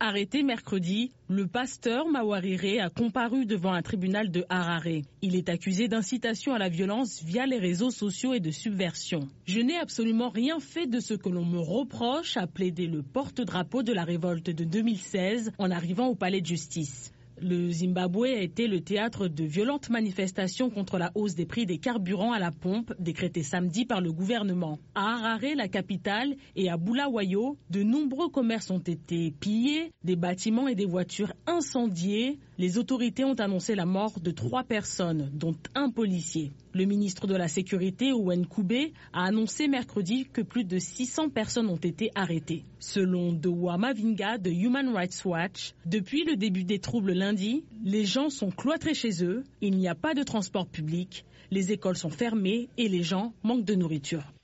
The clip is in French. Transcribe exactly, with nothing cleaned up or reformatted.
Arrêté mercredi, le pasteur Mawarire a comparu devant un tribunal de Harare. Il est accusé d'incitation à la violence via les réseaux sociaux et de subversion. Je n'ai absolument rien fait de ce que l'on me reproche, a plaidé le porte-drapeau de la révolte de deux mille seize en arrivant au palais de justice. Le Zimbabwe a été le théâtre de violentes manifestations contre la hausse des prix des carburants à la pompe décrétée samedi par le gouvernement. À Harare, la capitale, et à Bulawayo, de nombreux commerces ont été pillés, des bâtiments et des voitures incendiées. Les autorités ont annoncé la mort de trois personnes, dont un policier. Le ministre de la Sécurité, Owen Koubé, a annoncé mercredi que plus de six cents personnes ont été arrêtées. Selon Dowa Mavinga de Human Rights Watch, depuis le début des troubles lundi, les gens sont cloîtrés chez eux, il n'y a pas de transport public, les écoles sont fermées et les gens manquent de nourriture.